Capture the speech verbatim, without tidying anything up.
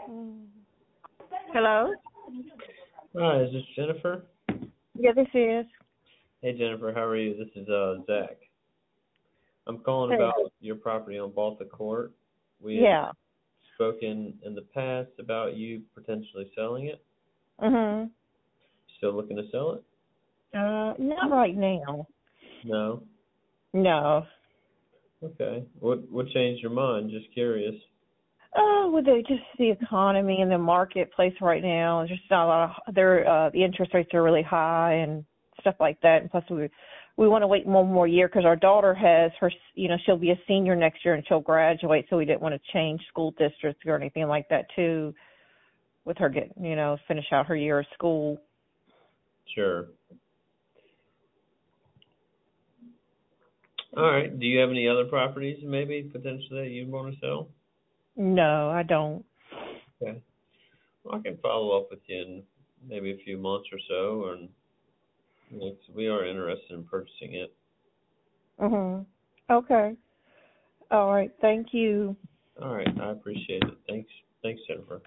Mm. Hello? Hi, is this Jennifer? Yeah, this is. Hey Jennifer, how are you? This is uh Zach. I'm calling Hey. about your property on Balta Court. We had Yeah. spoken in the past about you potentially selling it. Mhm. Still looking to sell it? Uh, not right now. No. No. Okay. What what changed your mind? Just curious. Uh, with the, just the economy and the marketplace right now, there's just not a lot of there. Uh, the interest rates are really high and stuff like that. And plus, we we want to wait one more year because our daughter has her. You know, she'll be a senior next year and she'll graduate. So we didn't want to change school districts or anything like that too. With her getting, you know, finish out her year of school. Sure. All right. Do you have any other properties maybe potentially that you want to sell? No, I don't. Okay. Well, I can follow up with you in maybe a few months or so, and you know, 'cause we are interested in purchasing it. Mhm. Okay. All right. Thank you. All right. I appreciate it. Thanks. Thanks, Jennifer.